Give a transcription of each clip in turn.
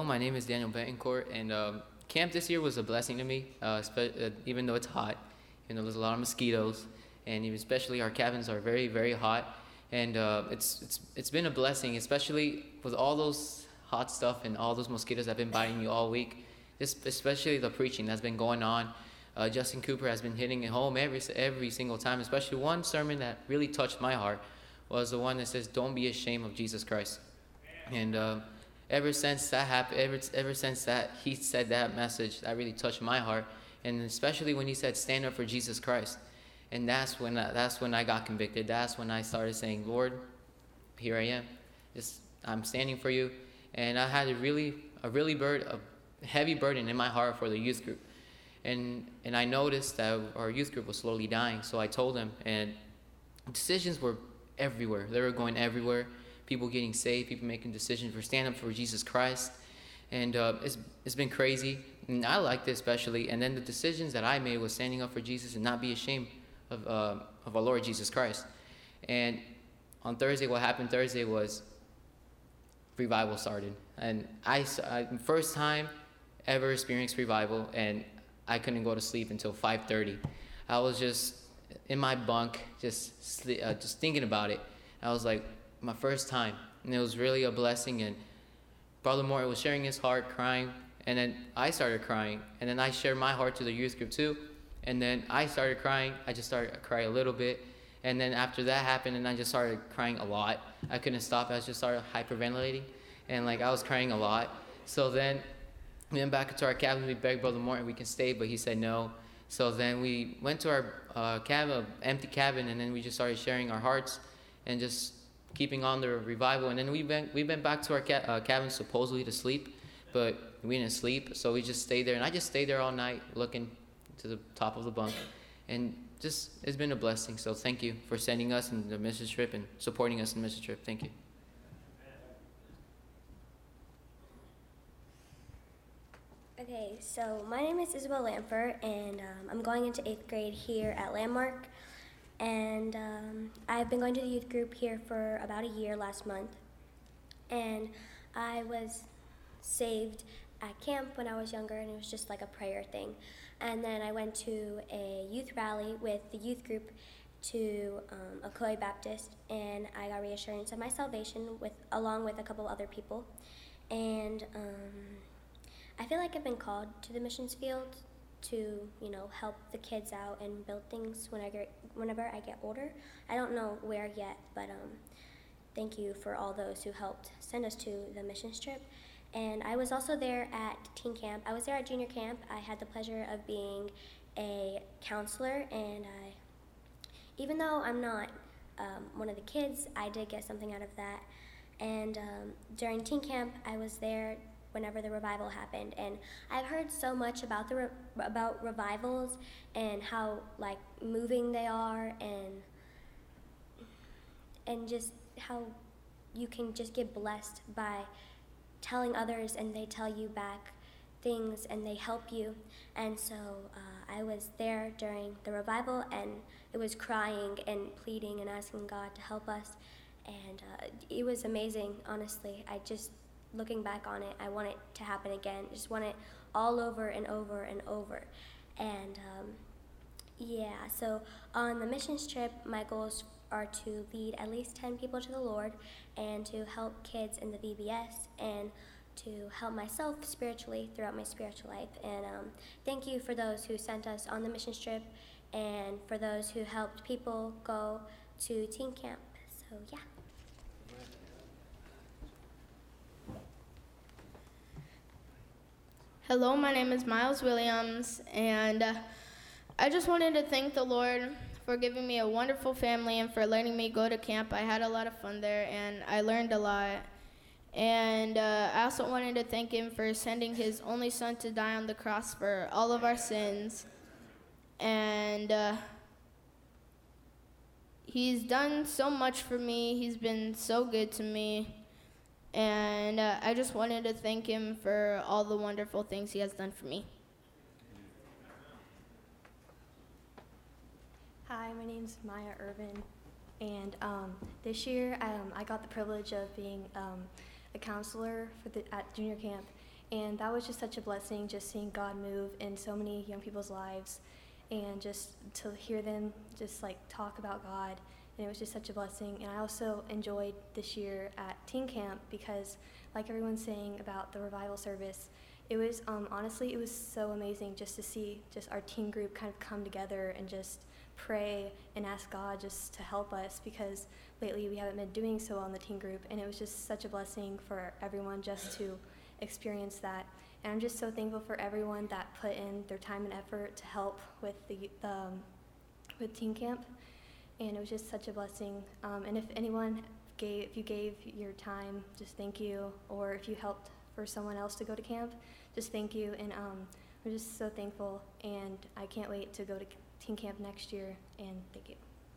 my name is Daniel Betancourt, and camp this year was a blessing to me, even though it's hot. There's a lot of mosquitoes, and even especially our cabins are very, very hot. And it's been a blessing, especially with all those hot stuff and all those mosquitoes that have been biting you all week. Especially the preaching that's been going on. Justin Cooper has been hitting it home every single time. Especially one sermon that really touched my heart was the one that says, "Don't be ashamed of Jesus Christ." And ever since that happened, ever since that he said that message, that really touched my heart. And especially when he said, "Stand up for Jesus Christ," and that's when I got convicted. That's when I started saying, "Lord, here I am. I'm standing for you." And I had a heavy burden in my heart for the youth group. And I noticed that our youth group was slowly dying. So I told them, and decisions were everywhere. They were going everywhere. People getting saved, people making decisions for stand up for Jesus Christ. And it's been crazy. And I liked it especially. And then the decisions that I made was standing up for Jesus and not be ashamed of our Lord Jesus Christ. And on Thursday, what happened Thursday was revival started. And I first time ever experienced revival, and I couldn't go to sleep until 5:30. I was just in my bunk, just thinking about it. I was like, my first time, and it was really a blessing. And Brother Moore was sharing his heart, crying, and then I started crying, and then I shared my heart to the youth group too, and then I started crying. I just started to cry a little bit, and then after that happened, and I just started crying a lot. I couldn't stop. I just started hyperventilating, and I was crying a lot. So then we went back to our cabin. We begged Brother Morton we can stay, but he said no. So then we went to our cabin, empty cabin, and then we just started sharing our hearts and just keeping on the revival. And then we went back to our cabin supposedly to sleep, but we didn't sleep. So we just stayed there, and I just stayed there all night looking to the top of the bunk. And just it's been a blessing. So thank you for sending us in the mission trip and supporting us in the mission trip. Thank you. Okay, so my name is Isabel Lamper, and I'm going into 8th grade here at Landmark. And I've been going to the youth group here for about a year last month. And I was saved at camp when I was younger, and it was just like a prayer thing. And then I went to a youth rally with the youth group to Ocoee Baptist, and I got reassurance of my salvation along with a couple other people. And I feel like I've been called to the missions field to, help the kids out and build things whenever I get older. I don't know where yet, but thank you for all those who helped send us to the missions trip. And I was also there at teen camp. I was there at junior camp. I had the pleasure of being a counselor, and even though I'm not one of the kids, I did get something out of that. And during teen camp, I was there whenever the revival happened, and I've heard so much about about revivals and how moving they are, and just how you can just get blessed by telling others, and they tell you back things and they help you. And so I was there during the revival, and it was crying and pleading and asking God to help us, and it was amazing. Honestly, looking back on it, I want it to happen again. I just want it all over and over and over. And so on the missions trip, my goals are to lead at least 10 people to the Lord, and to help kids in the VBS, and to help myself spiritually throughout my spiritual life. And thank you for those who sent us on the missions trip, and for those who helped people go to teen camp. So yeah. Hello, my name is Miles Williams, and I just wanted to thank the Lord for giving me a wonderful family and for letting me go to camp. I had a lot of fun there, and I learned a lot. And I also wanted to thank him for sending his only son to die on the cross for all of our sins. And he's done so much for me. He's been so good to me. And I just wanted to thank him for all the wonderful things he has done for me. Hi, my name's Maya Irvin, and this year I got the privilege of being a counselor at junior camp, And that was just such a blessing, just seeing God move in so many young people's lives, and just to hear them just like talk about God. And it was just such a blessing. And I also enjoyed this year at teen camp because, like everyone's saying about the revival service, it was honestly, it was so amazing just to see just our teen group kind of come together and just pray and ask God just to help us, because lately we haven't been doing so well in the teen group. And it was just such a blessing for everyone just to experience that. And I'm just so thankful for everyone that put in their time and effort to help with with teen camp. And it was just such a blessing. And if you gave your time, just thank you. Or if you helped for someone else to go to camp, just thank you. And I'm just so thankful, and I can't wait to go to teen camp next year. And thank you.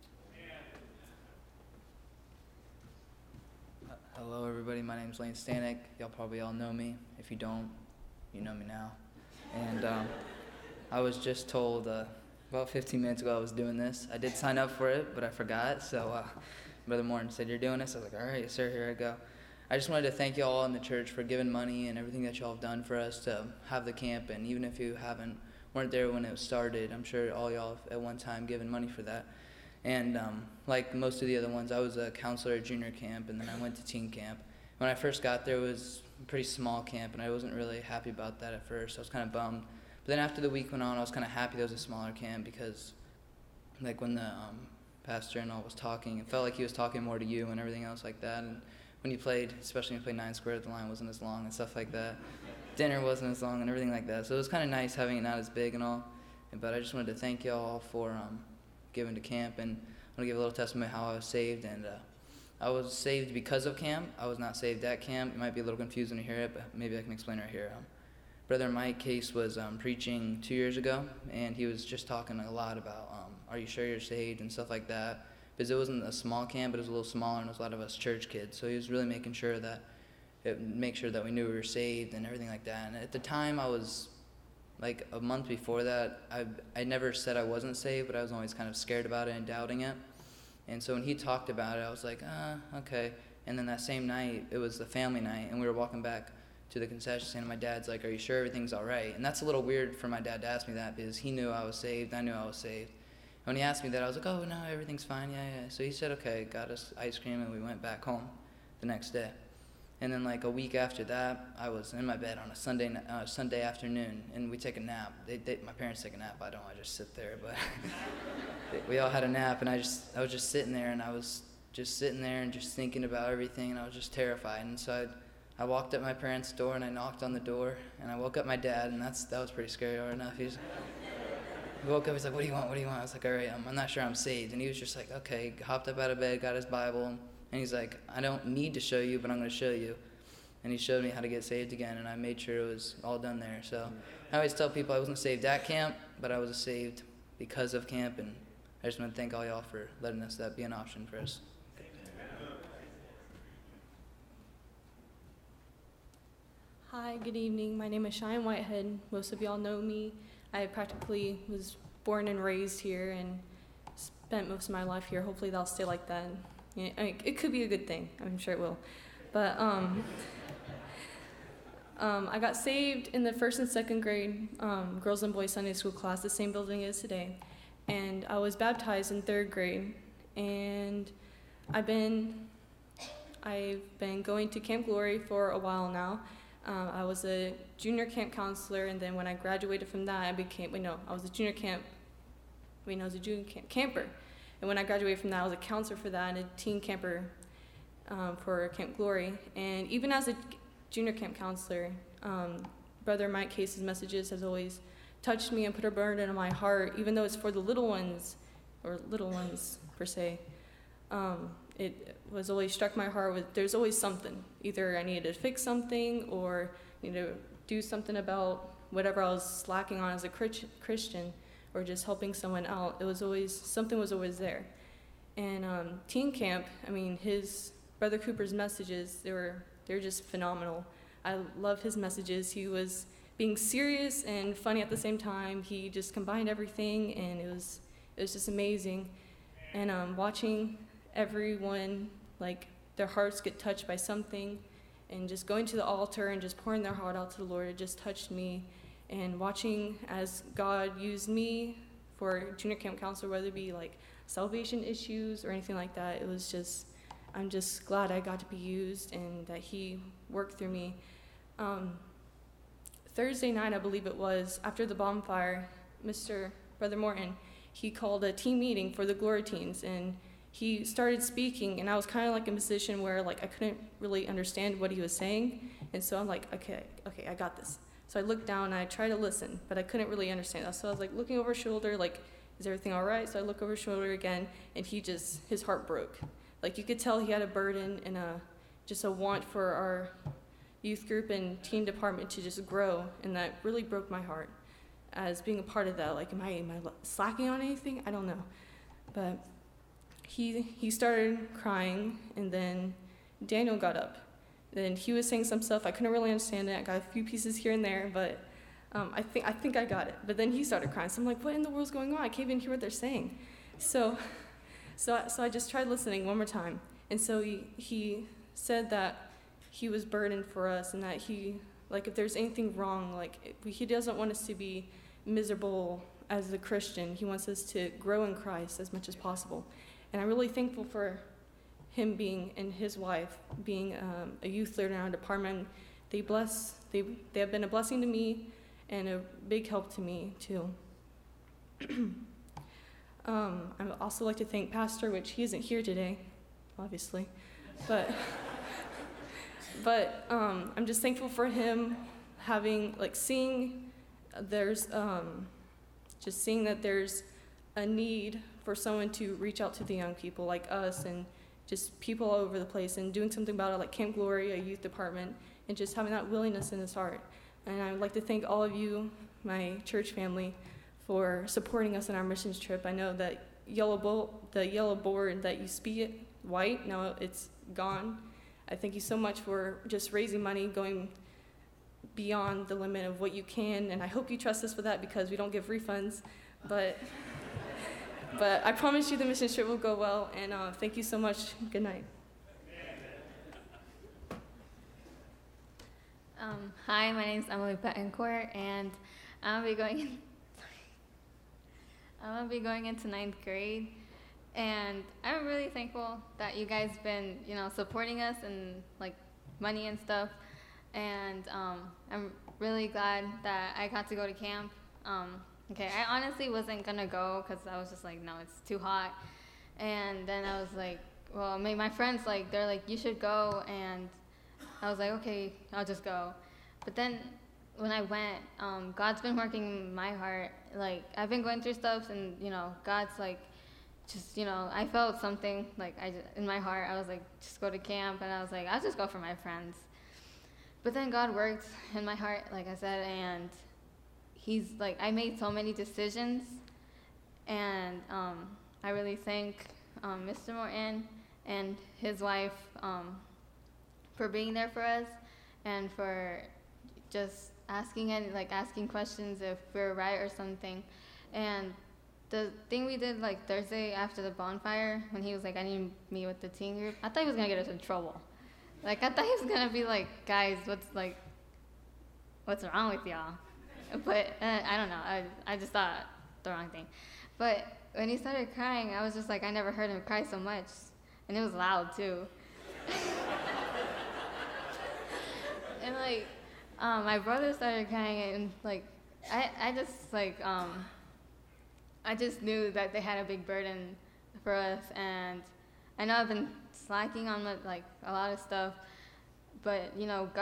Hello everybody, my name's Lane Stanek. Y'all probably all know me. If you don't, you know me now. And I was just told about 15 minutes ago I was doing this. I did sign up for it, but I forgot. So Brother Morton said, "You're doing this?" I was like, "All right, sir, here I go." I just wanted to thank you all in the church for giving money and everything that y'all have done for us to have the camp. And even if you weren't there when it started, I'm sure all y'all have at one time given money for that. And like most of the other ones, I was a counselor at junior camp, and then I went to teen camp. When I first got there, it was a pretty small camp, and I wasn't really happy about that at first. I was kind of bummed. But then after the week went on, I was kind of happy there was a smaller camp, because like when the pastor and all was talking, it felt like he was talking more to you and everything else like that. And when you played, especially when you played 9 squared, the line wasn't as long and stuff like that. Dinner wasn't as long and everything like that. So it was kind of nice having it not as big and all. But I just wanted to thank y'all for giving to camp, and I'm going to give a little testimony how I was saved. And I was saved because of camp. I was not saved at camp. It might be a little confusing to hear it, but maybe I can explain right here. Brother Mike Case was preaching 2 years ago, and he was just talking a lot about are you sure you're saved and stuff like that, because it wasn't a small camp, but it was a little smaller, and there was a lot of us church kids. So he was really making sure that we knew we were saved and everything like that. And at the time, I was like a month before that, I never said I wasn't saved, but I was always kind of scared about it and doubting it. And so when he talked about it, I was like, okay. And then that same night, it was the family night, and we were walking back to the concession stand, and my dad's like, "Are you sure everything's all right?" And that's a little weird for my dad to ask me that, because he knew I was saved, I knew I was saved. And when he asked me that, I was like, "Oh, no, everything's fine, yeah." So he said, okay, got us ice cream, and we went back home the next day. And then like a week after that, I was in my bed on a Sunday afternoon, and we take a nap. My parents take a nap. I don't. I just sit there. But we all had a nap, and I was just sitting there, and I was just sitting there and just thinking about everything, and I was just terrified. And so I walked up my parents' door, and I knocked on the door, and I woke up my dad, and that was pretty scary. Or enough. He woke up. He's like, "What do you want? What do you want?" I was like, "All right, I'm not sure I'm saved." And he was just like, "Okay." Hopped up out of bed, got his Bible. And he's like, "I don't need to show you, but I'm going to show you." And he showed me how to get saved again, and I made sure it was all done there. So I always tell people I wasn't saved at camp, but I was saved because of camp, and I just want to thank all y'all for letting us that be an option for us. Hi, good evening. My name is Cheyenne Whitehead. Most of y'all know me. I practically was born and raised here and spent most of my life here. Hopefully that'll stay like that. Yeah, I mean, it could be a good thing. I'm sure it will. But I got saved in the 1st and 2nd grade girls and boys Sunday school class, the same building as today. And I was baptized in 3rd grade. And I've been going to Camp Glory for a while now. I was a junior camp counselor, and then when I graduated from that, I was a junior camp camper. And when I graduated from that, I was a counselor for that and a teen camper for Camp Glory. And even as a junior camp counselor, Brother Mike Case's messages has always touched me and put a burden in my heart, even though it's for the little ones per se. It was always struck my heart with there's always something. Either I needed to fix something or needed to do something about whatever I was slacking on as a Christian, or just helping someone out. Something was always there. And teen camp, his Brother Cooper's messages, they're just phenomenal. I love his messages. He was being serious and funny at the same time. He just combined everything, and it was just amazing. And watching everyone, like, their hearts get touched by something, and just going to the altar and just pouring their heart out to the Lord, it just touched me. And watching as God used me for junior camp counselor, whether it be like salvation issues or anything like that, it was just, I'm just glad I got to be used and that he worked through me. Thursday night, I believe it was, after the bonfire, Brother Morton, he called a team meeting for the Glory teens, and he started speaking, and I was kind of like in a position where like I couldn't really understand what he was saying, and so I'm like, okay, I got this. So I looked down and I tried to listen, but I couldn't really understand that. So I was like looking over his shoulder, like, is everything all right? So I look over his shoulder again, and his heart broke. Like you could tell he had a burden and just a want for our youth group and teen department to just grow, and that really broke my heart as being a part of that. Like, am I slacking on anything? I don't know. But he started crying, and then Daniel got up. Then he was saying some stuff. I couldn't really understand it. I got a few pieces here and there, but I think I got it. But then he started crying. So I'm like, what in the world's going on? I can't even hear what they're saying. So I just tried listening one more time. And so he said that he was burdened for us, and that if there's anything wrong, like he doesn't want us to be miserable as a Christian. He wants us to grow in Christ as much as possible. And I'm really thankful for him and his wife being a youth leader in our department. They have been a blessing to me and a big help to me too. I would also like to thank Pastor, which he isn't here today, obviously, but I'm just thankful for him seeing that there's a need for someone to reach out to the young people like us and just people all over the place, and doing something about it, like Camp Glory, a youth department, and just having that willingness in his heart. And I would like to thank all of you, my church family, for supporting us in our missions trip. I know that the yellow board that used to be white, now it's gone. I thank you so much for just raising money, going beyond the limit of what you can, and I hope you trust us with that because we don't give refunds. But I promise you the mission trip will go well, and thank you so much. Good night. Hi, my name is Emily Betancourt, and I'm gonna be going into 9th grade, and I'm really thankful that you guys been, supporting us and like money and stuff, and I'm really glad that I got to go to camp. I honestly wasn't gonna go because I was just like, no, it's too hot, and then I was like, well, my friends they're like, you should go, and I was like, okay, I'll just go. But then when I went, God's been working in my heart. Like, I've been going through stuff, and, God's I felt something, in my heart. I was like, just go to camp, and I was like, I'll just go for my friends. But then God worked in my heart, like I said, and I made so many decisions, and I really thank Mr. Morton and his wife for being there for us, and for just asking questions if we're right or something. And the thing we did Thursday after the bonfire, when he was like, I need to meet with the teen group, I thought he was gonna get us in trouble. I thought he was gonna be like, guys, what's wrong with y'all? But I don't know, I just thought the wrong thing. But when he started crying, I was just like, I never heard him cry so much, and it was loud too. And my brother started crying, and I just knew that they had a big burden for us, and I know I've been slacking on a lot of stuff, but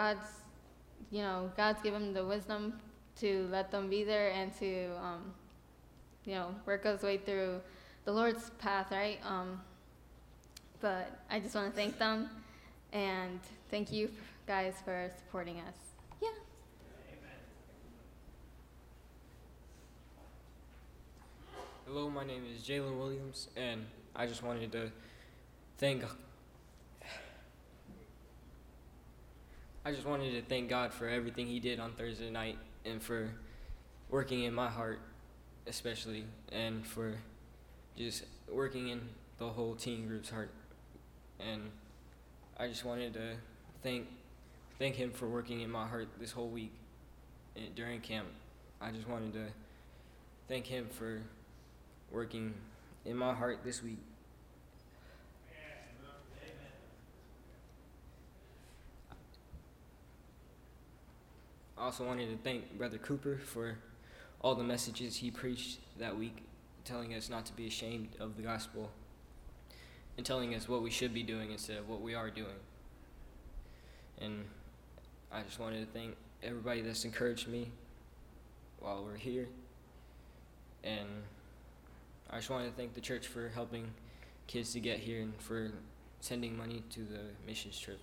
God's given the wisdom to let them be there and to work us way through the Lord's path, right? But I just want to thank them, and thank you guys for supporting us. Yeah. Hello, my name is Jalen Williams, and I just wanted to thank God for everything he did on Thursday night, and for working in my heart especially, and for just working in the whole teen group's heart. And I just wanted to thank thank him for working in my heart this whole week during camp. I just wanted to thank him for working in my heart this week. I also wanted to thank Brother Cooper for all the messages he preached that week, telling us not to be ashamed of the gospel and telling us what we should be doing instead of what we are doing. And I just wanted to thank everybody that's encouraged me while we're here. And I just wanted to thank the church for helping kids to get here and for sending money to the missions trip.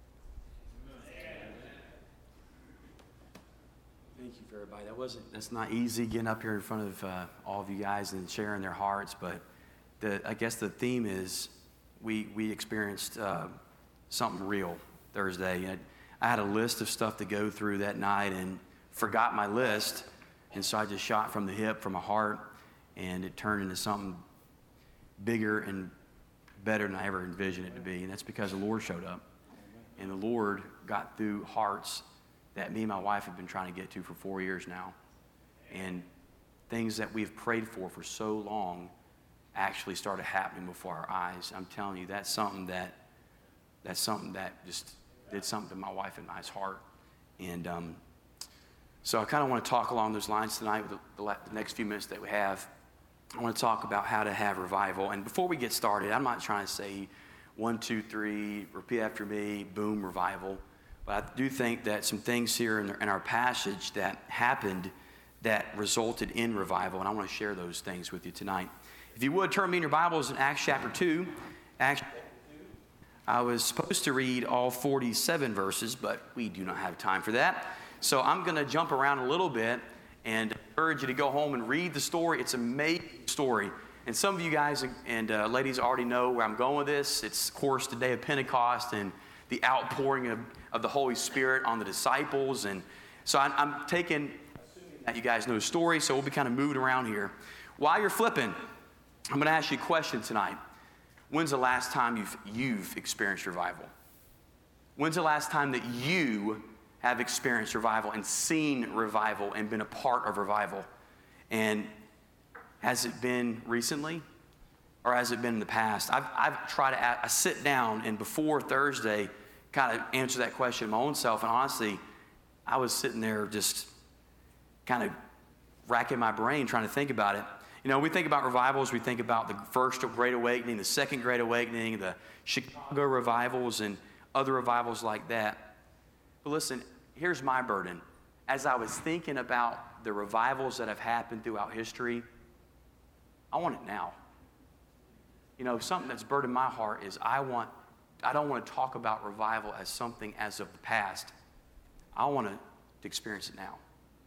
Thank you for everybody. That's not easy getting up here in front of all of you guys and sharing their hearts, but I guess the theme is we experienced something real Thursday. And I had a list of stuff to go through that night and forgot my list, and so I just shot from the hip, from my heart, and it turned into something bigger and better than I ever envisioned it to be, and that's because the Lord showed up. And the Lord got through hearts that me and my wife have been trying to get to for 4 years now. And things that we've prayed for so long actually started happening before our eyes. I'm telling you, that's something that just did something to my wife and I's heart. And so I kind of want to talk along those lines tonight with the next few minutes that we have. I want to talk about how to have revival. And before we get started, I'm not trying to say 1, 2, 3, repeat after me, boom, revival. But I do think that some things here in our passage that happened that resulted in revival, and I want to share those things with you tonight. If you would, turn me in your Bibles in Acts chapter 2. I was supposed to read all 47 verses, but we do not have time for that. So I'm going to jump around a little bit and urge you to go home and read the story. It's an amazing story. And some of you guys and ladies already know where I'm going with this. It's, of course, the day of Pentecost and the outpouring of the Holy Spirit on the disciples. And so I'm assuming that you guys know the story, so we'll be kind of moving around here. While you're flipping, I'm going to ask you a question tonight. When's the last time you've experienced revival? When's the last time that you have experienced revival and seen revival and been a part of revival? And has it been recently? Or has it been in the past? I've tried to sit down and before Thursday kind of answer that question my own self. And honestly, I was sitting there just kind of racking my brain trying to think about it. You know, we think about revivals. We think about the first Great Awakening, the second Great Awakening, the Chicago revivals, and other revivals like that. But listen, here's my burden. As I was thinking about the revivals that have happened throughout history, I want it now. You know, something that's burdened my heart is I don't want to talk about revival as something as of the past. I want to experience it now.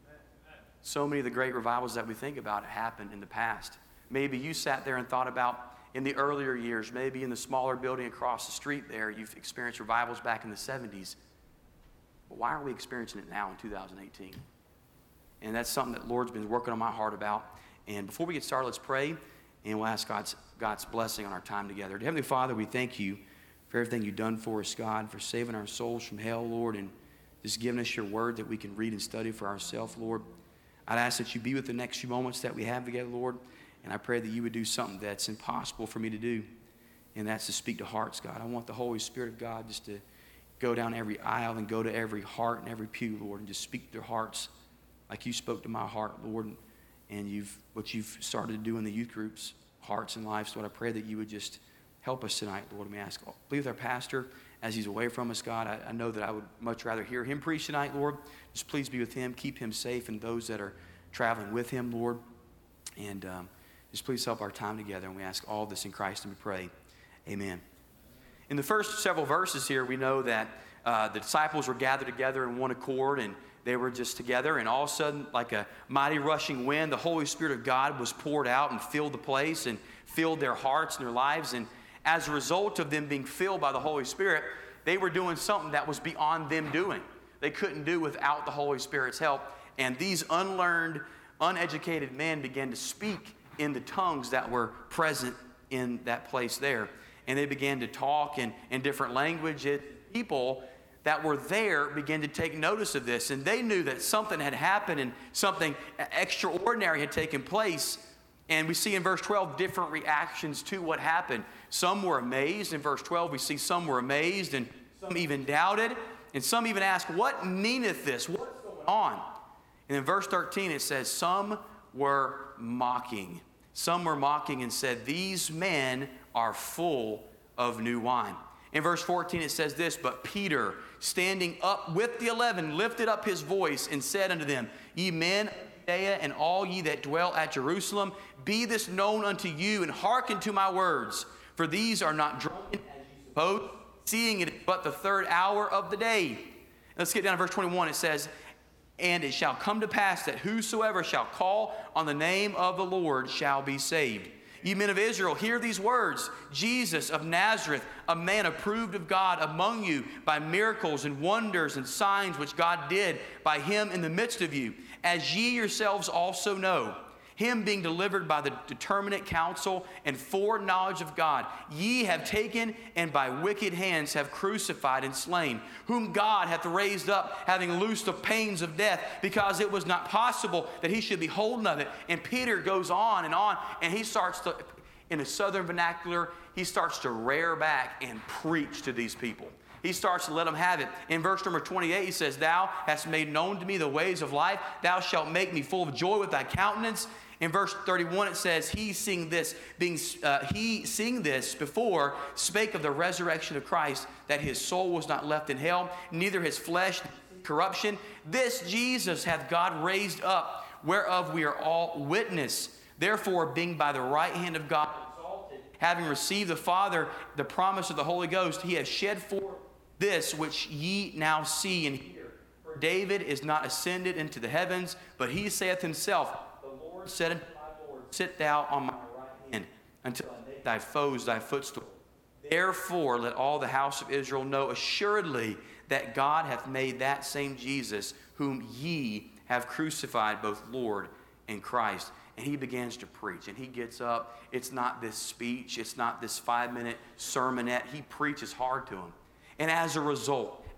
So many of the great revivals that we think about happened in the past. Maybe you sat there and thought about in the earlier years, maybe in the smaller building across the street there, you've experienced revivals back in the 70s. But why are we experiencing it now in 2018? And that's something that the Lord's been working on my heart about. And before we get started, let's pray, and we'll ask God's blessing on our time together. Heavenly Father, we thank you for everything you've done for us, God, for saving our souls from hell, Lord, and just giving us your word that we can read and study for ourselves, Lord. I'd ask that you be with the next few moments that we have together, Lord, and I pray that you would do something that's impossible for me to do, and that's to speak to hearts, God. I want the Holy Spirit of God just to go down every aisle and go to every heart and every pew, Lord, and just speak to their hearts like you spoke to my heart, Lord, and what you've started to do in the youth groups, hearts and lives. Lord, I pray that you would just help us tonight, Lord. Let me ask, be with our pastor as he's away from us, God. I know that I would much rather hear him preach tonight, Lord. Just please be with him. Keep him safe and those that are traveling with him, Lord. And just please help our time together. And we ask all this in Christ and we pray. Amen. In the first several verses here, we know that the disciples were gathered together in one accord, and they were just together, and all of a sudden, like a mighty rushing wind, the Holy Spirit of God was poured out and filled the place and filled their hearts and their lives. And as a result of them being filled by the Holy Spirit, they were doing something that was beyond them doing. They couldn't do without the Holy Spirit's help. And these unlearned, uneducated men began to speak in the tongues that were present in that place there. And they began to talk in different languages. People that were there began to take notice of this, and they knew that something had happened and something extraordinary had taken place. And we see in verse 12 different reactions to what happened. Some were amazed. In verse 12, we see some were amazed, and some even doubted, and some even asked, "What meaneth this? What's going on?" And in verse 13, it says, some were mocking. Some were mocking and said, "These men are full of new wine." In verse 14, it says this, "But Peter, standing up with the 11, lifted up his voice and said unto them, Ye men of Judea, and all ye that dwell at Jerusalem, be this known unto you, and hearken to my words. For these are not drunken, as ye suppose, seeing it is but the third hour of the day." Let's get down to verse 21. It says, "And it shall come to pass that whosoever shall call on the name of the Lord shall be saved. Ye men of Israel, hear these words. Jesus of Nazareth, a man approved of God among you by miracles and wonders and signs which God did by him in the midst of you, as ye yourselves also know. Him being delivered by the determinate counsel and foreknowledge of God, ye have taken and by wicked hands have crucified and slain, whom God hath raised up, having loosed the pains of death, because it was not possible that he should be holden of it." And Peter goes on, and he starts to, in a southern vernacular, he starts to rear back and preach to these people. He starts to let them have it. In verse number 28, he says, "Thou hast made known to me the ways of life. Thou shalt make me full of joy with thy countenance." In verse 31, it says, he seeing this before, spake of the resurrection of Christ, that his soul was not left in hell, neither his flesh corruption. This Jesus hath God raised up, whereof we are all witness. Therefore, being by the right hand of God exalted, having received the Father the promise of the Holy Ghost, he hath shed forth this which ye now see and hear. For David is not ascended into the heavens, but he saith himself, said unto my Lord, Sit thou on my right hand, until I make thy foes thy footstool. Therefore let all the house of Israel know assuredly that God hath made that same Jesus, whom ye have crucified, both Lord and Christ." And he begins to preach, and he gets up. It's not this speech. It's not this 5-minute sermonette. He preaches hard to them. And as a result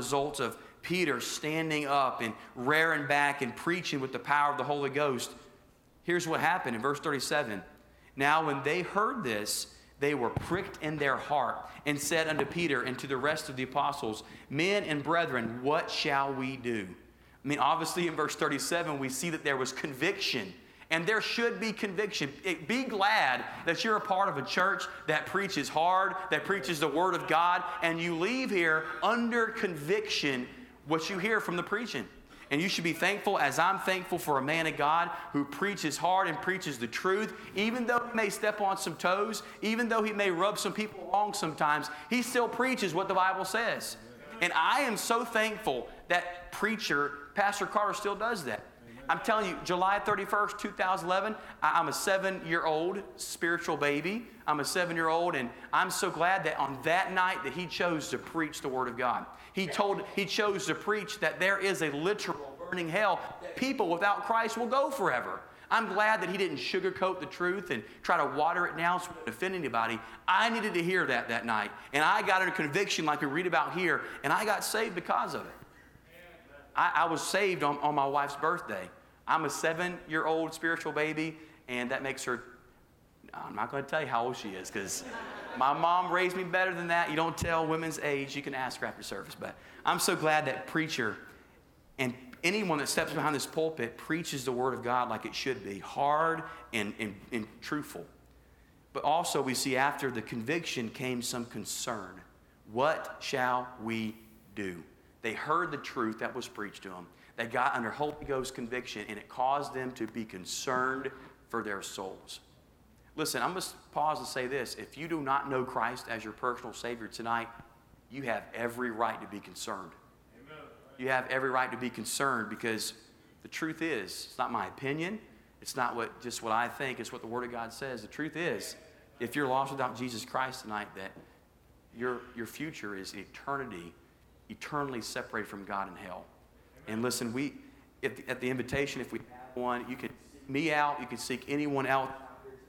of Peter standing up and rearing back and preaching with the power of the Holy Ghost, here's what happened in verse 37. "Now when they heard this, they were pricked in their heart, and said unto Peter and to the rest of the apostles, Men and brethren, what shall we do?" I mean, obviously in verse 37, we see that there was conviction. And there should be conviction. Be glad that you're a part of a church that preaches hard, that preaches the Word of God, and you leave here under conviction what you hear from the preaching. And you should be thankful, as I'm thankful for a man of God who preaches hard and preaches the truth. Even though he may step on some toes, even though he may rub some people wrong sometimes, he still preaches what the Bible says. And I am so thankful that preacher, Pastor Carter, still does that. I'm telling you, July 31st, 2011, I'm a 7-year-old spiritual baby. I'm a 7-year-old, and I'm so glad that on that night that he chose to preach the Word of God. He chose to preach that there is a literal burning hell, that people without Christ will go forever. I'm glad that he didn't sugarcoat the truth and try to water it down so it wouldn't offend anybody. I needed to hear that night. And I got a conviction like we read about here, and I got saved because of it. I was saved on my wife's birthday. I'm a 7-year-old spiritual baby, and that makes her, I'm not going to tell you how old she is, because my mom raised me better than that. You don't tell women's age. You can ask her after service. But I'm so glad that preacher and anyone that steps behind this pulpit preaches the Word of God like it should be, hard and truthful. But also we see after the conviction came some concern. What shall we do? They heard the truth that was preached to them. They got under Holy Ghost conviction, and it caused them to be concerned for their souls. Listen, I'm going to pause and say this. If you do not know Christ as your personal Savior tonight, you have every right to be concerned. Amen. You have every right to be concerned, because the truth is, it's not my opinion. It's not just what I think. It's what the Word of God says. The truth is, if you're lost without Jesus Christ tonight, that your future is eternally separated from God in hell. And listen, at the invitation, if we have one, you can seek me out. You can seek anyone else out here today.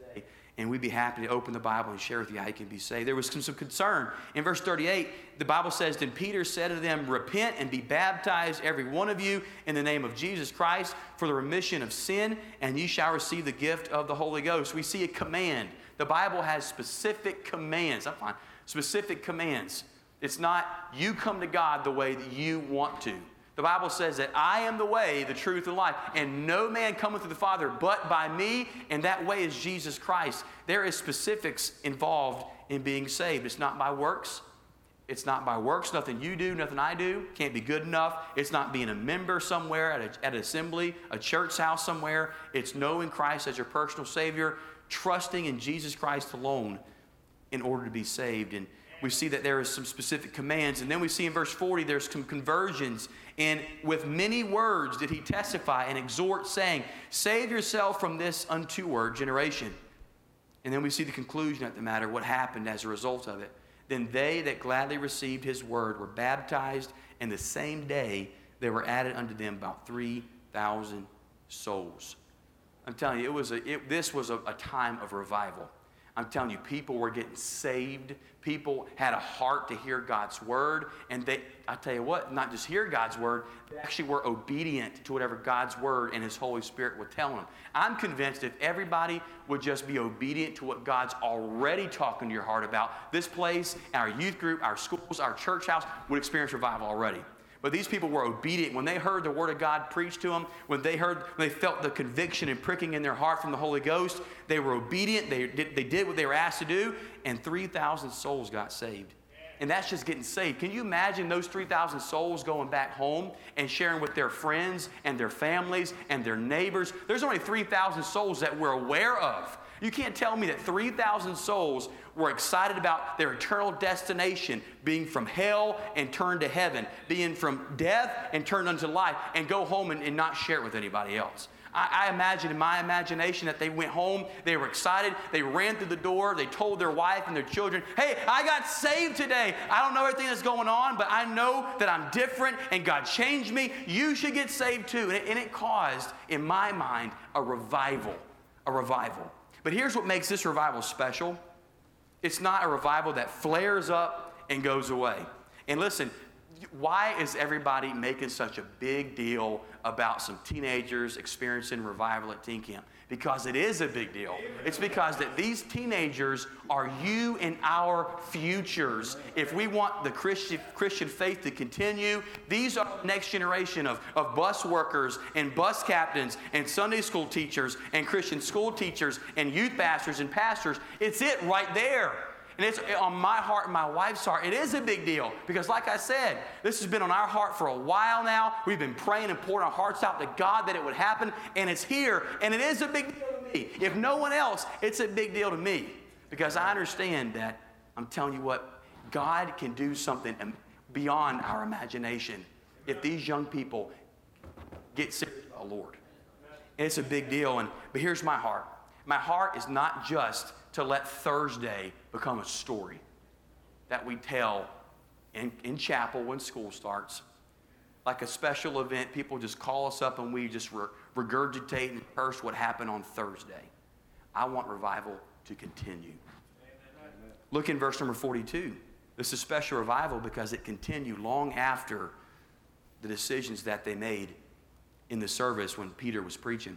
And we'd be happy to open the Bible and share with you how you can be saved. There was some concern. In verse 38, the Bible says, "Then Peter said to them, Repent and be baptized, every one of you, in the name of Jesus Christ, for the remission of sin, and ye shall receive the gift of the Holy Ghost." We see a command. The Bible has specific commands. I'm fine. Specific commands. It's not you come to God the way that you want to. The Bible says that I am the way, the truth, and life, and no man cometh to the Father but by me, and that way is Jesus Christ. There is specifics involved in being saved. It's not by works. It's not by works. Nothing you do, nothing I do. Can't be good enough. It's not being a member somewhere at an assembly, a church house somewhere. It's knowing Christ as your personal Savior, trusting in Jesus Christ alone in order to be saved. And we see that there is some specific commands. And then we see in verse 40, there's some conversions. And with many words did he testify and exhort, saying, Save yourself from this untoward generation. And then we see the conclusion of the matter, what happened as a result of it. Then they that gladly received his word were baptized, and the same day there were added unto them about 3,000 souls. I'm telling you, this was a time of revival. I'm telling you, people were getting saved. People had a heart to hear God's word. And I tell you what, not just hear God's word, they actually were obedient to whatever God's word and his Holy Spirit would tell them. I'm convinced if everybody would just be obedient to what God's already talking to your heart about, this place, our youth group, our schools, our church house would experience revival already. But these people were obedient. When they heard the word of God preached to them, when they felt the conviction and pricking in their heart from the Holy Ghost, they were obedient. They did what they were asked to do, and 3,000 souls got saved. And that's just getting saved. Can you imagine those 3,000 souls going back home and sharing with their friends and their families and their neighbors? There's only 3,000 souls that we're aware of. You can't tell me that 3,000 souls were excited about their eternal destination, being from hell and turned to heaven, being from death and turned unto life, and go home and not share it with anybody else. I imagine in my imagination that they went home, they were excited, they ran through the door, they told their wife and their children, hey, I got saved today. I don't know everything that's going on, but I know that I'm different and God changed me. You should get saved too. And it caused, in my mind, a revival. A revival. But here's what makes this revival special. It's not a revival that flares up and goes away. And listen, why is everybody making such a big deal about some teenagers experiencing revival at teen camp? Because it is a big deal. It's because that these teenagers are you and our futures. If we want the Christian faith to continue, these are the next generation of bus workers and bus captains and Sunday school teachers and Christian school teachers and youth pastors and pastors. It's it right there. And it's on my heart and my wife's heart. It is a big deal because, like I said, this has been on our heart for a while now. We've been praying and pouring our hearts out to God that it would happen, and it's here, and it is a big deal to me. If no one else, it's a big deal to me because I understand that, I'm telling you what, God can do something beyond our imagination if these young people get serious about the Lord. And it's a big deal, but here's my heart. My heart is not just to let Thursday become a story that we tell in chapel when school starts. Like a special event, people just call us up and we just regurgitate and curse what happened on Thursday. I want revival to continue. Amen. Look in verse number 42. This is special revival because it continued long after the decisions that they made in the service when Peter was preaching.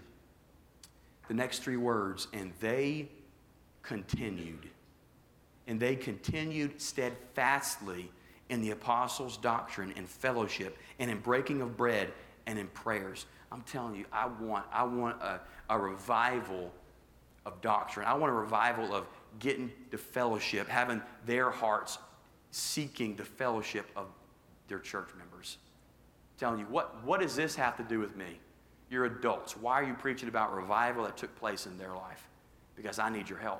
The next three words, and they continued. And they continued steadfastly in the apostles' doctrine and fellowship and in breaking of bread and in prayers. I'm telling you, I want a revival of doctrine. I want a revival of getting the fellowship, having their hearts seeking the fellowship of their church members. I'm telling you, what does this have to do with me? You're adults. Why are you preaching about revival that took place in their life? Because I need your help.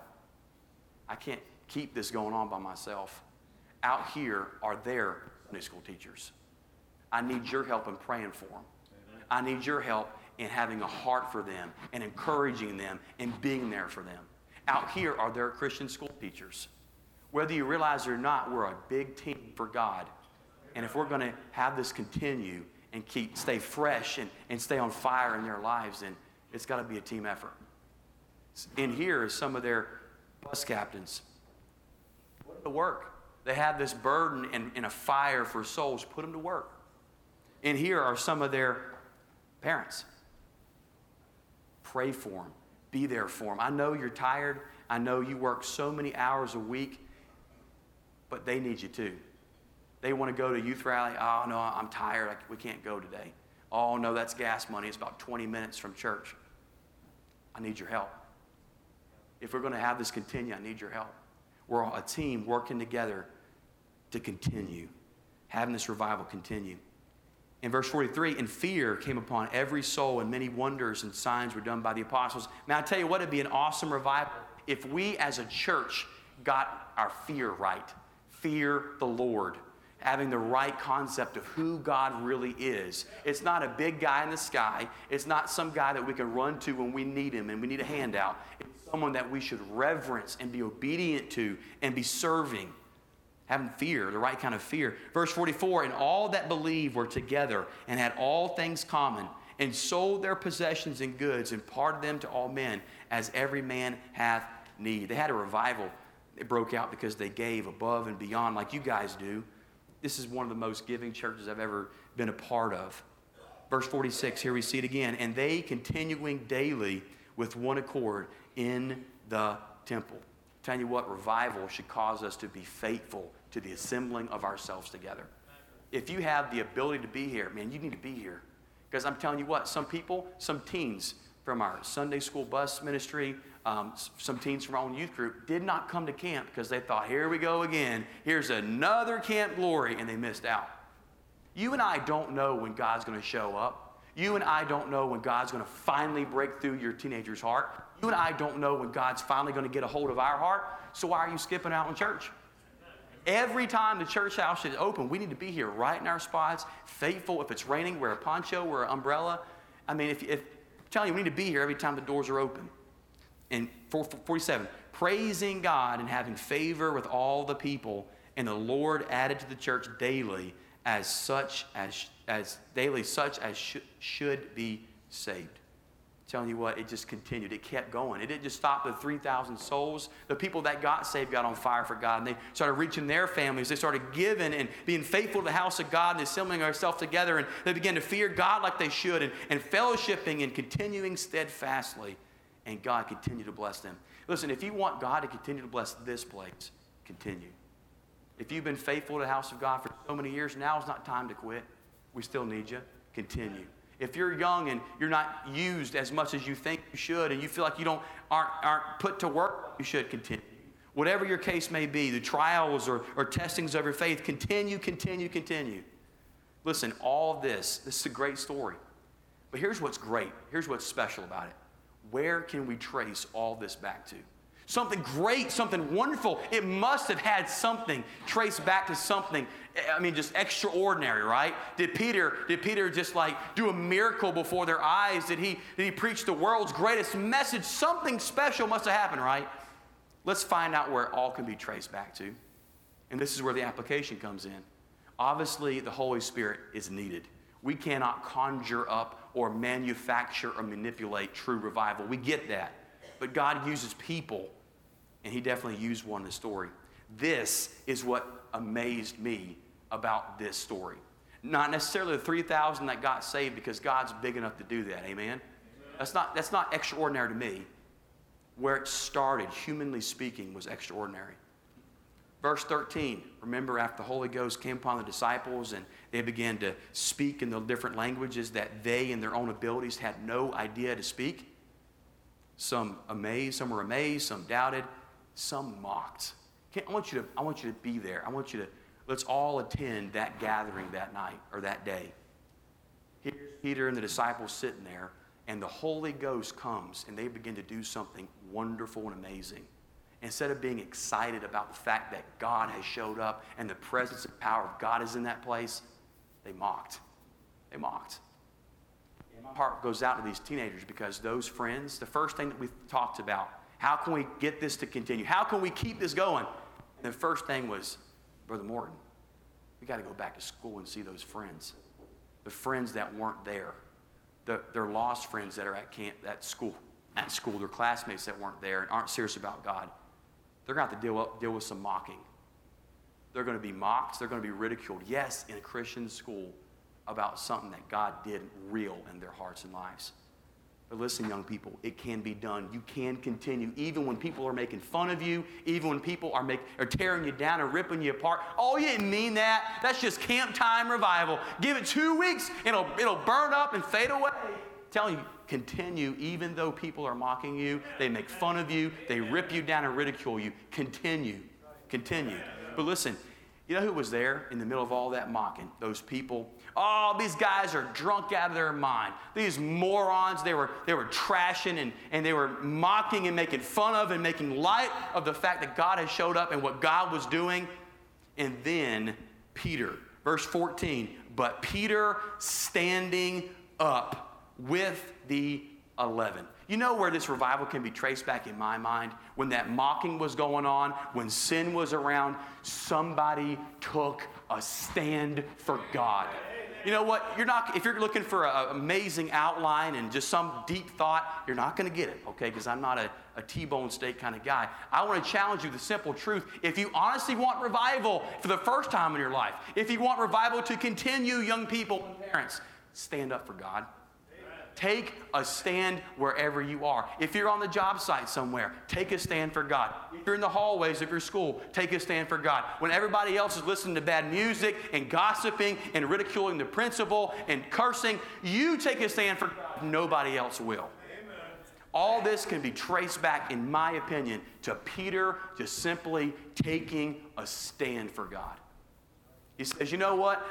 I can't keep this going on by myself. Out here are their Sunday school teachers. I need your help in praying for them. I need your help in having a heart for them and encouraging them and being there for them. Out here are their Christian school teachers. Whether you realize it or not, we're a big team for God. And if we're going to have this continue and stay fresh and stay on fire in their lives, then it's got to be a team effort. In here is some of their bus captains. Put them to work. They have this burden and a fire for souls. Put them to work. And here are some of their parents. Pray for them. Be there for them. I know you're tired. I know you work so many hours a week, but they need you too. They want to go to youth rally. Oh, no, I'm tired. We can't go today. Oh, no, that's gas money. It's about 20 minutes from church. I need your help. If we're going to have this continue, I need your help. We're all a team working together to continue, having this revival continue. In verse 43, and fear came upon every soul, and many wonders and signs were done by the apostles. Now, I tell you what, it'd be an awesome revival if we as a church got our fear right. Fear the Lord. Having the right concept of who God really is. It's not a big guy in the sky. It's not some guy that we can run to when we need him and we need a handout. It's someone that we should reverence and be obedient to and be serving. Having fear, the right kind of fear. Verse 44, and all that believed were together and had all things common, and sold their possessions and goods and parted them to all men, as every man hath need. They had a revival. It broke out because they gave above and beyond like you guys do. This is one of the most giving churches I've ever been a part of. Verse 46, here we see it again. And they continuing daily with one accord in the temple. I'm telling you what, revival should cause us to be faithful to the assembling of ourselves together. If you have the ability to be here, man, you need to be here. Because I'm telling you what, some people, some teens from our Sunday school bus ministry, some teens from our own youth group did not come to camp because they thought, here we go again. Here's another Camp Glory, and they missed out. You and I don't know when God's going to show up. You and I don't know when God's going to finally break through your teenager's heart. You and I don't know when God's finally going to get a hold of our heart. So why are you skipping out in church? Every time the church house is open, we need to be here right in our spots, faithful. If it's raining, wear a poncho, wear an umbrella. I mean, I'm telling you, we need to be here every time the doors are open. And 47, praising God and having favor with all the people, and the Lord added to the church daily such as should be saved. I'm telling you what, it just continued. It kept going. It didn't just stop at 3,000 souls. The people that got saved got on fire for God, and they started reaching their families. They started giving and being faithful to the house of God and assembling ourselves together, and they began to fear God like they should, and fellowshipping and continuing steadfastly. And God continued to bless them. Listen, if you want God to continue to bless this place, continue. If you've been faithful to the house of God for so many years, now is not time to quit. We still need you. Continue. If you're young and you're not used as much as you think you should, and you feel like you aren't put to work, you should continue. Whatever your case may be, the trials or testings of your faith, continue. Listen, all this is a great story. But here's what's great. Here's what's special about it. Where can we trace all this back to? Something great, something wonderful. It must have had something traced back to something, just extraordinary, right? Did Peter just like do a miracle before their eyes? Did he preach the world's greatest message? Something special must have happened, right? Let's find out where it all can be traced back to. And this is where the application comes in. Obviously, the Holy Spirit is needed. We cannot conjure up or manufacture or manipulate true revival. We get that. But God uses people, and he definitely used one in the story. This is what amazed me about this story. Not necessarily the 3,000 that got saved, because God's big enough to do that. Amen? That's not extraordinary to me. Where it started, humanly speaking, was extraordinary. Verse 13, remember after the Holy Ghost came upon the disciples and they began to speak in the different languages that they in their own abilities had no idea to speak. Some were amazed, some doubted, some mocked. I want you to be there. Let's all attend that gathering that night or that day. Here's Peter and the disciples sitting there, and the Holy Ghost comes and they begin to do something wonderful and amazing. Instead of being excited about the fact that God has showed up and the presence and power of God is in that place, they mocked. And my heart goes out to these teenagers, because those friends, the first thing that we talked about, how can we get this to continue? How can we keep this going? And the first thing was, Brother Morton, we got to go back to school and see those friends. The friends that weren't there. Their lost friends that are at camp, at school, their classmates that weren't there and aren't serious about God. they're going to have to deal with some mocking. They're going to be mocked. They're going to be ridiculed. Yes, in a Christian school about something that God did real in their hearts and lives. But listen, young people, it can be done. You can continue, even when people are making fun of you, even when people are tearing you down and ripping you apart. Oh, you didn't mean that. That's just camp time revival. Give it 2 weeks, and it'll burn up and fade away. I'm telling you, continue, even though people are mocking you, they make fun of you, they rip you down and ridicule you. Continue. But listen, you know who was there in the middle of all that mocking? Those people. Oh, these guys are drunk out of their mind. These morons, they were trashing and they were mocking and making fun of and making light of the fact that God had showed up and what God was doing. And then Peter, verse 14, but Peter standing up with the 11. You know where this revival can be traced back in my mind? When that mocking was going on, when sin was around, somebody took a stand for God. You know what? If you're looking for an amazing outline and just some deep thought, you're not going to get it, okay? Because I'm not a T-bone steak kind of guy. I want to challenge you with the simple truth. If you honestly want revival for the first time in your life, if you want revival to continue, young people and parents, stand up for God. Take a stand wherever you are. If you're on the job site somewhere, take a stand for God. If you're in the hallways of your school, take a stand for God. When everybody else is listening to bad music and gossiping and ridiculing the principal and cursing, you take a stand for God. Nobody else will. Amen. All this can be traced back, in my opinion, to Peter just simply taking a stand for God. He says, you know what?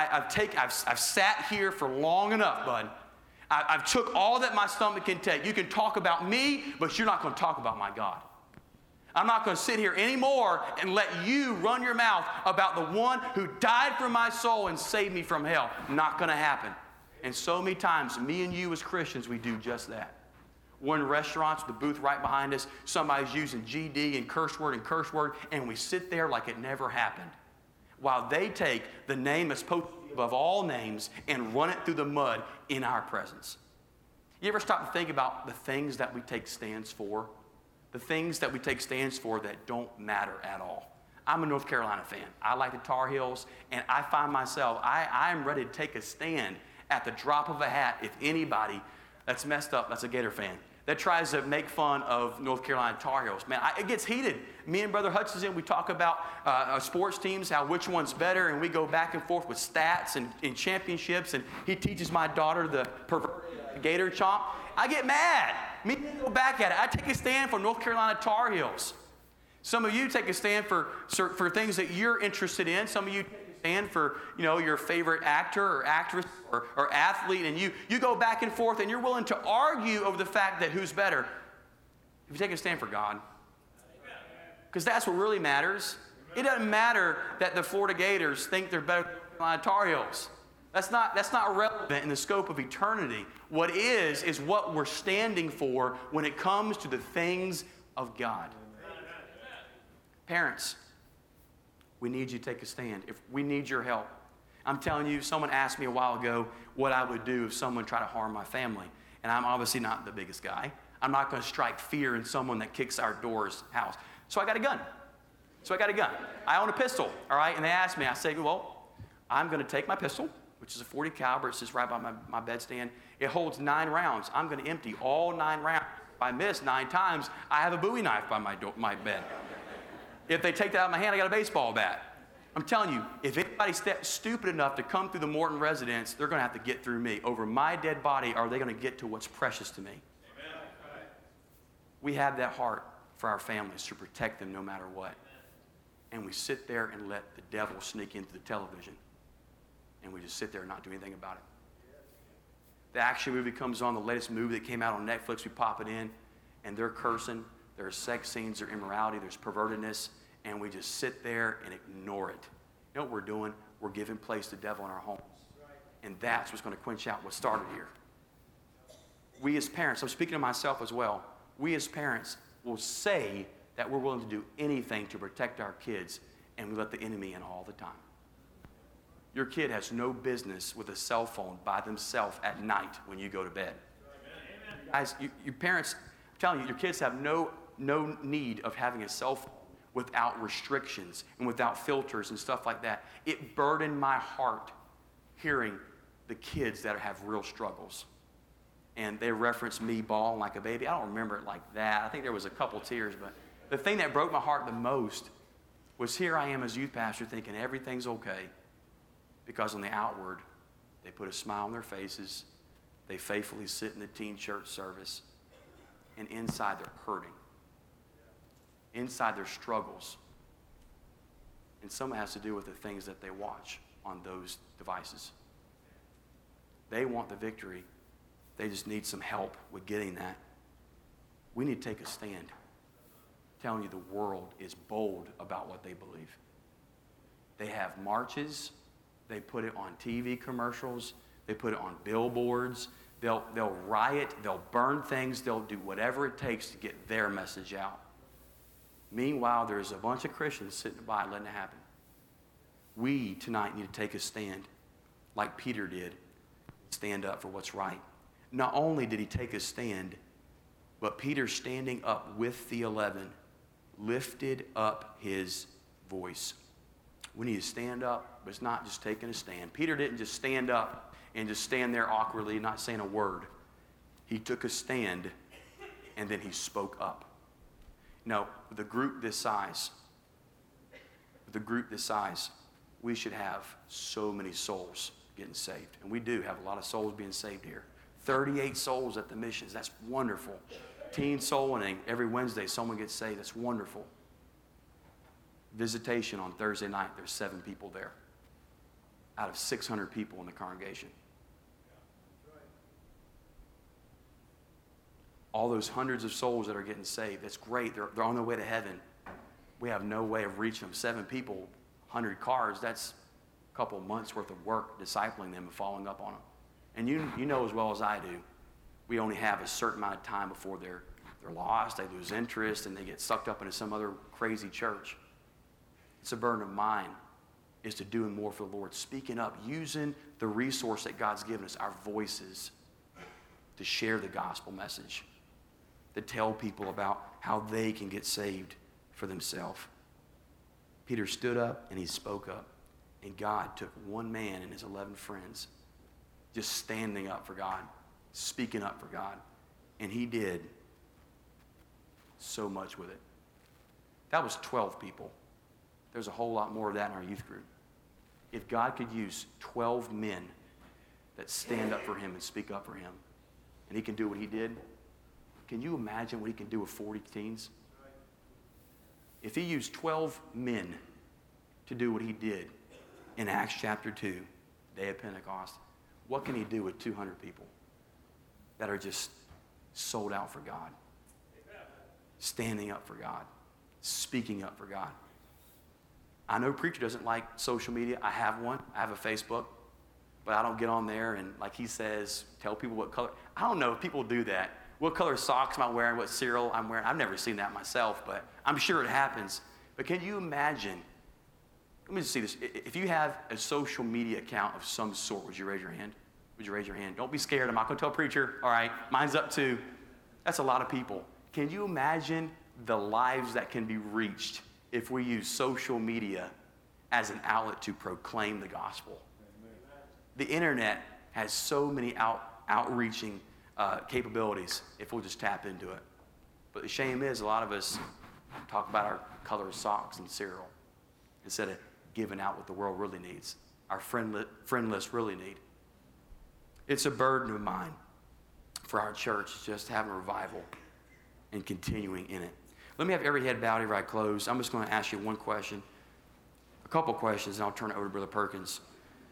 I've sat here for long enough, bud. I've took all that my stomach can take. You can talk about me, but you're not going to talk about my God. I'm not going to sit here anymore and let you run your mouth about the one who died for my soul and saved me from hell. Not going to happen. And so many times, me and you as Christians, we do just that. We're in restaurants, the booth right behind us, somebody's using GD and curse word, and we sit there like it never happened. While they take the name that's supposed to be above all names and run it through the mud in our presence. You ever stop to think about the things that we take stands for? The things that we take stands for that don't matter at all. I'm a North Carolina fan. I like the Tar Heels, and I find myself, I'm ready to take a stand at the drop of a hat if anybody that's messed up, that's a Gator fan, that tries to make fun of North Carolina Tar Heels. Man, it gets heated. Me and Brother Hutchinson, we talk about sports teams, how which one's better, and we go back and forth with stats and championships, and he teaches my daughter the Gator chomp. I get mad. Me go back at it. I take a stand for North Carolina Tar Heels. Some of you take a stand for things that you're interested in. Some of you take a stand for, your favorite actor or actress or athlete, and you go back and forth, and you're willing to argue over the fact that who's better. If you take a stand for God, because that's what really matters. It doesn't matter that the Florida Gators think they're better than the Carolina Tar Heels. That's not relevant in the scope of eternity. What is what we're standing for when it comes to the things of God. Parents, we need you to take a stand. If we need your help. I'm telling you, someone asked me a while ago what I would do if someone tried to harm my family. And I'm obviously not the biggest guy. I'm not going to strike fear in someone that kicks our house. So I got a gun. I own a pistol, all right? And they asked me, I said, well, I'm going to take my pistol, which is a .40 caliber. It sits right by my bedstand. It holds 9 rounds. I'm going to empty all 9 rounds. If I miss 9 times, I have a Bowie knife by my bed. If they take that out of my hand, I got a baseball bat. I'm telling you, if anybody's stupid enough to come through the Morton residence, they're going to have to get through me. Over my dead body, are they going to get to what's precious to me? Amen. We have that heart for our families to protect them no matter what. And we sit there and let the devil sneak into the television. And we just sit there and not do anything about it. The action movie comes on, the latest movie that came out on Netflix, we pop it in, and they're cursing. There's sex scenes, there's immorality, there's pervertedness, and we just sit there and ignore it. You know what we're doing? We're giving place to the devil in our homes. And that's what's going to quench out what started here. We as parents, I'm speaking to myself as well, we as parents will say that we're willing to do anything to protect our kids, and we let the enemy in all the time. Your kid has no business with a cell phone by themselves at night when you go to bed. Amen. Guys, your parents, I'm telling you, your kids have no need of having a cell phone without restrictions and without filters and stuff like that. It burdened my heart hearing the kids that have real struggles. And they referenced me bawling like a baby. I don't remember it like that. I think there was a couple tears, but the thing that broke my heart the most was here I am as youth pastor thinking everything's okay, because on the outward, they put a smile on their faces, they faithfully sit in the teen church service, and inside they're hurting. Inside their struggles. And some has to do with the things that they watch on those devices. They want the victory. They just need some help with getting that. We need to take a stand. I'm telling you, the world is bold about what they believe. They have marches. They put it on TV commercials. They put it on billboards. They'll riot. They'll burn things. They'll do whatever it takes to get their message out. Meanwhile, there's a bunch of Christians sitting by letting it happen. We tonight need to take a stand like Peter did. Stand up for what's right. Not only did he take a stand, but Peter, standing up with the 11, lifted up his voice. We need to stand up, but it's not just taking a stand. Peter didn't just stand up and just stand there awkwardly, not saying a word. He took a stand, and then he spoke up. No, with a group this size, we should have so many souls getting saved. And we do have a lot of souls being saved here. 38 souls at the missions. That's wonderful. Teen soul winning. Every Wednesday, someone gets saved. That's wonderful. Visitation on Thursday night, there's 7 people there out of 600 people in the congregation. All those hundreds of souls that are getting saved, that's great. They're on their way to heaven. We have no way of reaching them. 7 people, 100 cars, that's a couple months worth of work discipling them and following up on them. And you know as well as I do, we only have a certain amount of time before they're lost, they lose interest, and they get sucked up into some other crazy church. It's a burden of mine, is to doing more for the Lord, speaking up, using the resource that God's given us, our voices, to share the gospel message, to tell people about how they can get saved for themselves. Peter stood up and he spoke up, and God took one man and his 11 friends just standing up for God, speaking up for God, and he did so much with it. That was 12 people. There's a whole lot more of that in our youth group. If God could use 12 men that stand up for him and speak up for him, and he can do what he did, can you imagine what he can do with 40 teens? If he used 12 men to do what he did in Acts chapter 2, day of Pentecost, what can he do with 200 people that are just sold out for God, standing up for God, speaking up for God? I know preacher doesn't like social media. I have one. I have a Facebook, but I don't get on there and, like he says, tell people what color. I don't know if people do that. What color socks am I wearing? What cereal I'm wearing? I've never seen that myself, but I'm sure it happens. But can you imagine? Let me just see this. If you have a social media account of some sort, would you raise your hand? Would you raise your hand? Don't be scared. I'm not going to tell preacher. All right, mine's up too. That's a lot of people. Can you imagine the lives that can be reached if we use social media as an outlet to proclaim the gospel? The internet has so many outreaching capabilities if we'll just tap into it. But the shame is a lot of us talk about our color of socks and cereal instead of giving out what the world really needs, our friend list really need. It's a burden of mine for our church just having a revival and continuing in it. Let me have every head bowed here I close. I'm just going to ask you one question, a couple questions, and I'll turn it over to Brother Perkins.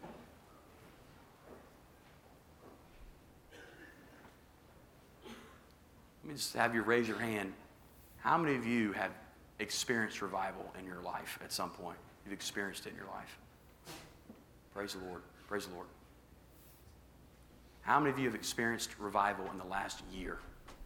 Let me just have you raise your hand. How many of you have experienced revival in your life at some point? You've experienced it in your life. Praise the Lord. Praise the Lord. How many of you have experienced revival in the last year?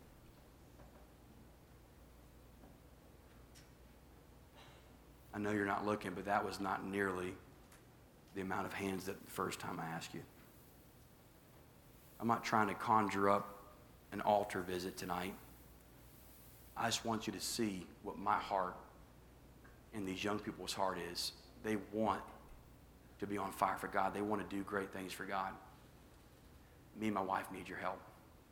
I know you're not looking, but that was not nearly the amount of hands that the first time I asked you. I'm not trying to conjure up an altar visit tonight. I just want you to see what my heart in these young people's heart is they want to be on fire for God. They want to do great things for God. Me and my wife need your help.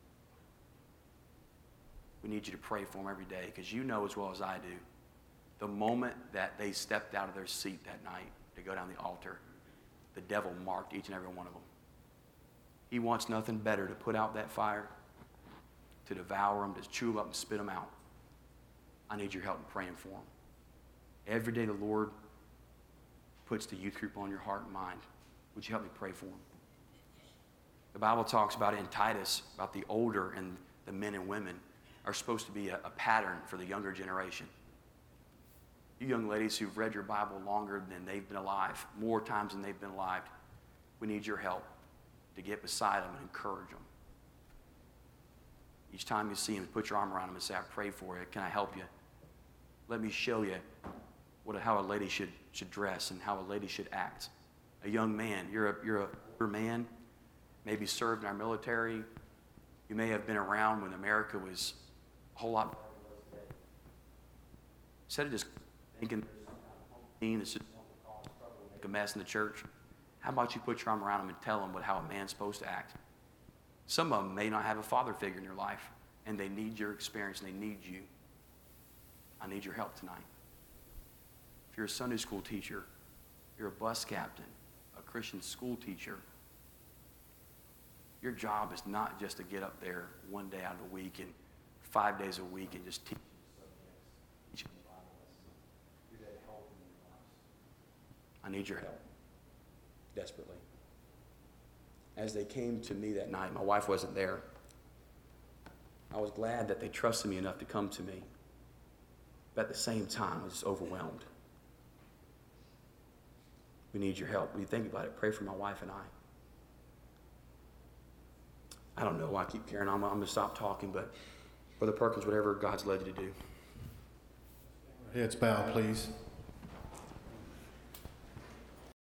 We need you to pray for them every day, because you know as well as I do, the moment that they stepped out of their seat that night to go down the altar, the devil marked each and every one of them. He wants nothing better to put out that fire, to devour them, to chew them up and spit them out. I need your help in praying for them. Every day the Lord puts the youth group on your heart and mind. Would you help me pray for them? The Bible talks about it in Titus, about the older and the men and women are supposed to be a pattern for the younger generation. You young ladies who've read your Bible longer than they've been alive, more times than they've been alive, we need your help to get beside them and encourage them. Each time you see them, put your arm around them and say, I pray for you. Can I help you? Let me show you how a lady should dress and how a lady should act. A young man, you're a older man, maybe served in our military. You may have been around when America was a whole lot better than it was today. Instead of just thinking it's just make a mess in the church, how about you put your arm around them and tell them how a man's supposed to act? Some of them may not have a father figure in their life, and they need your experience, and they need you. I need your help tonight. If you're a Sunday school teacher, you're a bus captain, a Christian school teacher, your job is not just to get up there one day out of the week and 5 days a week and just teach them Bible lessons. You're there to help them in their lives. I need your help, desperately. As they came to me that night, my wife wasn't there. I was glad that they trusted me enough to come to me. But at the same time, I was just overwhelmed. We need your help. When you think about it, pray for my wife and I don't know why I keep carrying on. I'm going to stop talking, but Brother Perkins, whatever God's led you to do. Heads bowed, please.